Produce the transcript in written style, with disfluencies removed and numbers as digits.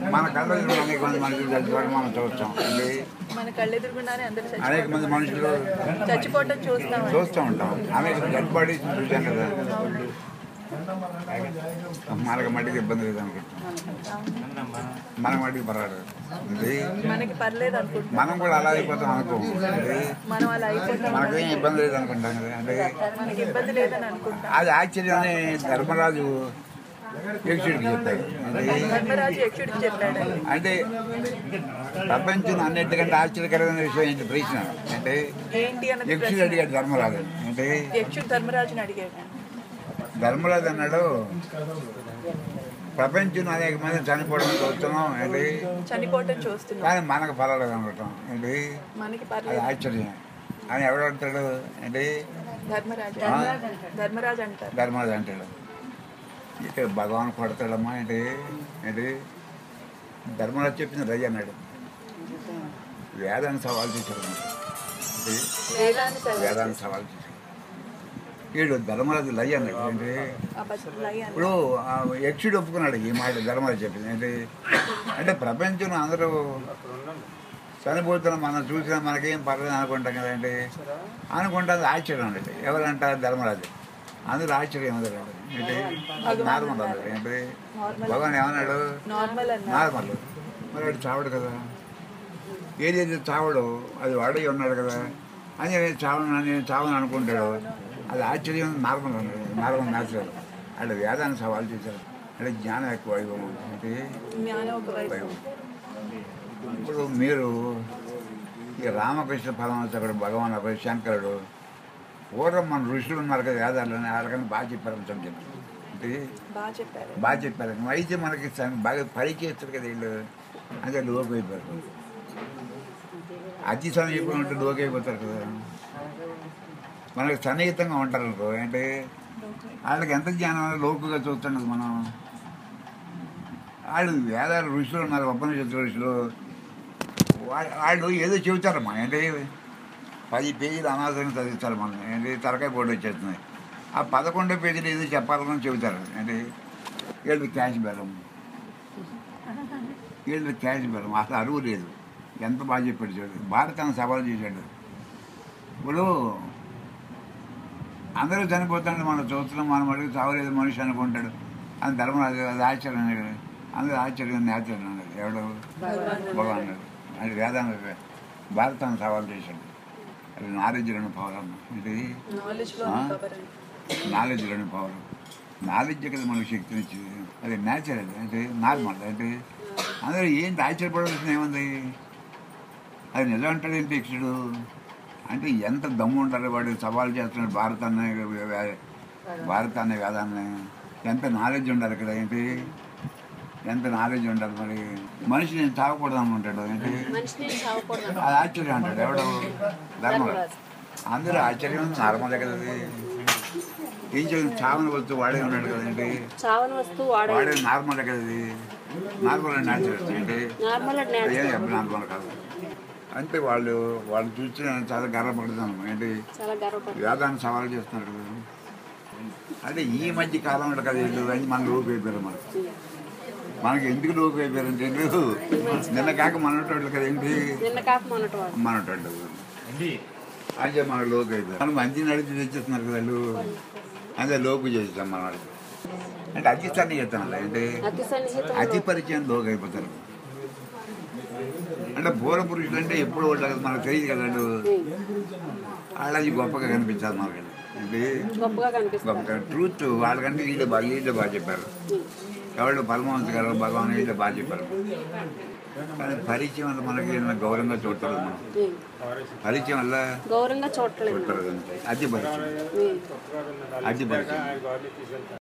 మన కళ్ళ అనేక మంది మనుషులు చచ్చిపోవడం మనం చూస్తాం. మన కళ్ళెదురుగుండానే అందరూ అనేక మంది మనుషులు చచ్చిపోవటం చూస్తూ ఉంటాం. అనేక డెడ్ బాడీస్ చూసాం కదా. మనకు మట్టికి ఇబ్బంది లేదు అనుకుంటాం. మన మట్టికి పర్వాలేదు. మనకి పర్లేదు అనుకుంటాం. మనం కూడా అలా అయిపోతాం అనుకో. మనం అలా అయిపోతాం. మనకేం ఇబ్బంది లేదు అనుకుంటాం కదా. అంటే మనకి ఇబ్బంది లేదని అనుకుంటాం. అది ఆశ్చర్యాన్ని ధర్మరాజు యక్షుడికి చెప్పాడు. ధర్మరాజు యక్షుడికి చెప్పాడు. అంటే ప్రపంచం అన్నిటికంటే ఆశ్చర్యకరమైన విషయం ఏంటి ప్రశ్న అంటే యక్షుడు అడిగాడు ధర్మరాజు. అంటే యక్షుడు ధర్మరాజుని అడిగాడు. ధర్మరాజు అన్నాడు, ప్రపంచం అనేక మంది చనిపోవడం చూస్తున్నాం ఏంటి, చనిపోవటం చూస్తున్నాం, కానీ మనకు పర్వాలేదు అనుకుంటాం ఏంటి, అది ఆశ్చర్యం అని ఎవడు అంటాడు ఏంటి, ధర్మరాజు అంటాడు. ధర్మరాజు అంటాడు. ఇక్కడ భగవాన్ కొడతాడమ్మా ఏంటి ఏంటి ధర్మరాజు చెప్పింది రజ అన్నాడు. వేదాన్ని సవాల్ చేశాడు. వేదాన్ని సవాల్ చేశాడు. వీడు ధర్మరాజు లయ అన్నాడు. ఏంటి ఇప్పుడు యక్షుడు ఒప్పుకున్నాడు ఈ మాట ధర్మరాజు చెప్పింది ఏంటి అంటే ప్రపంచంలో అందరూ చనిపోతున్నా మనం చూసినా మనకేం పర్లేదు అనుకుంటాం కదండి అనుకుంటే అది ఆశ్చర్యం అండి. ఎవరంటారు ధర్మరాజు, అందరూ ఆశ్చర్యం అన్నాడు. ఏంటి నార్మల్ అన్నాడు. ఏంటి భగవాన్ ఏమన్నాడు, నార్మల్. మరి వాడు చావడు కదా, ఏదైతే చావడు అది వాడే ఉన్నాడు కదా అని నేను చావని అనుకుంటాడు. అది ఆశ్చర్యం నార్మల్ అన్నాడు. Normal natural. అంటే వేదాన్ని సవాల్ చేశారు. అంటే జ్ఞానం ఎక్కువ వైభవం. అంటే ఇప్పుడు మీరు ఈ రామకృష్ణ పరమహంసకుడు భగవాన్ ఒక శంకరుడు పూర్వం మన ఋషులు ఉన్నారు కదా వేదాలని వాళ్ళకన్నా బాగా చెప్పారు అని చెప్పి అంటే బాగా చెప్పారు. అయితే మనకి బాగా పరిచయిస్తారు కదా వీళ్ళు, అంటే లోకి అయిపోతారు. అతి సమీపం ఉంటే లోకి అయిపోతారు కదా. మనకి సన్నిహితంగా ఉంటారు అనుకో అంటే వాళ్ళకి ఎంత జ్ఞానం లోకుగా చూస్తుండదు. మనం వాళ్ళు వేదాలు ఋషులు ఉన్నారు, ఉపనిషత్తు ఋషులు, వాళ్ళు ఏదో చెబుతారమ్మా. అంటే 10 పేజీలు అనాథంగా చదివిస్తారు మనం. ఏంటి తలకాయ బోర్డు వచ్చేస్తున్నాయి. ఆ 11 పేజీలు ఏదో చెప్పాలని చెబుతారు. అంటే వీళ్ళు క్యాష్ బెల్లం, వీళ్ళు క్యాష్ బెల్లం. అసలు అరువు లేదు. ఎంత బాగా చెప్పాడు చూడు. భారతాన్ని సవాల్ చేశాడు. ఇప్పుడు అందరూ చనిపోతాడు, మనం చూస్తున్నాం, మనం అడిగి చావలేదు మనిషి అనుకుంటాడు అని ధర్మరాజు. అది ఆశ్చర్యం అన్నాడు. అందరూ ఆశ్చర్యం నేర్చాడు అన్నాడు. ఎవడు భగవాన్ అన్నాడు. అది వేదాంత భారతాన్ని సవాల్ చేశాడు. అది నాలెడ్జ్లోని పవర్ అమ్మ. ఇది నాలెడ్జ్లోని పవర్. నాలెడ్జ్ కదా మనకు శక్తినిచ్చింది. అది నేచురల్. అంటే నార్మల్. అంటే అందరూ ఏంటి ఆశ్చర్యపడవలసిన ఏముంది, అది నిజం అంటాడు ఏంటి యక్షుడు. అంటే ఎంత దమ్ము ఉంటారు వాడు సవాల్ చేస్తున్నాడు భారతాన్ని వేదాన్ని. ఎంత నాలెడ్జ్ ఉండాలి ఇక్కడ. ఏంటి ఎంత నాలెడ్జ్ ఉండాలి. మరి మనిషి నేను చావకూడదు అనుకుంటాడు. ఏంటి అది ఆశ్చర్యం అంటాడు. ఎవడు ధర్మరాజు. అందరూ ఆశ్చర్యం నార్మలే కదా. అది ఏం చేయాలి, చావని వస్తువు వాడే ఉన్నాడు కదా. ఏంటి వాడే నార్మలే కదా. అది నార్మల్ అండ్ న్యాచురల్. ఏంటి ఎప్పుడు నార్మల్ కాదు. అంటే వాళ్ళు చూసి నేను చాలా గర్వపడుతున్నాను. ఏంటి వేదాన్ని సవాల్ చేస్తున్నారు కదా. అంటే ఈ మధ్య కాలంలో కదా వీళ్ళు అని మన లోపు అయిపోయారు. మనకి ఎందుకు లోపు అయిపోయారంటే నిన్న కాక మనటోళ్ళు కదా. ఏంటి మనటోళ్ళు అంటే మనకు లోపు అయిపోయారు. మనం మంచి నడిచి తెచ్చేస్తున్నారు కదా వాళ్ళు. అదే లోపు చేస్తాం మన వాళ్ళు. అంటే అతి సన్నిహితం. ఏంటి అతి పరిచయం లోపు అయిపోతారు. అంటే పూర్వ పురుషులు అంటే ఎప్పుడు వాళ్ళు మనకు తెలియదు కదండి. వాళ్ళది గొప్పగా కనిపించాలి మనకి. అంటే గొప్పగా ట్రూత్ వాళ్ళకంటే వీళ్ళు బాగా చెప్పారు. ఎవరు పరమహంస గారు భగవాన్ వీళ్ళు బాగా చెప్పారు. కానీ పరిచయం వల్ల మనకి గౌరవంగా చూడలేదు. మనం పరిచయం వల్ల చూడలేదు. అతి పరిచయం.